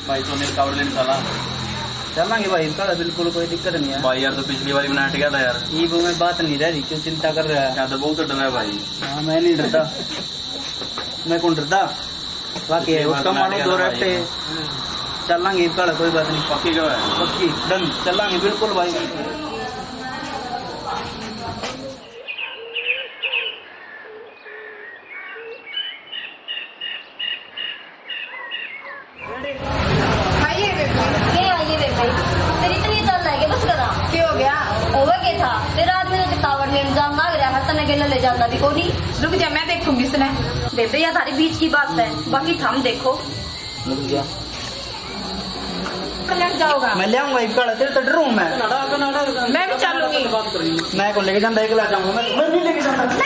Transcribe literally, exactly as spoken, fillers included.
भाई तो मेरे कावड़ लेने चला चलेंगे भाई, कल बिल्कुल कोई दिक्कत नहीं है भाई। यार तो पिछली बार बनाट गया था यार, ये वो में बात नहीं रह रही, क्यों चिंता कर रहा है? क्या तो बहुत डर है भाई। हाँ मैं नहीं डरता, मैं कौन डरता बाकी है उसका मानो दो रट्टे। चलेंगे कल, कोई बात नहीं। पक्की क्यों है? पक्की डन, चलेंगे बिल्कुल भाई। तेरी इतनी चल है बस करा क्या हो गया? होगा क्या था तेरा आदमी तो किताब लेने जान लग रहा है, तने के ले जाता भी कोई नहीं। रुक जा मैं देखूंगी इसने। बेबे या थारी बीच की बात है, बाकी थम देखो। रुक जा लग जाओगा। मैं ले आऊंगा एक कड़ा, तेरे तो डरूं मैं। मैं भी चलूंगी। मैं को लेके जाऊंगा, एक ला जाऊंगा मैं, मैं नहीं लेके जाऊंगा।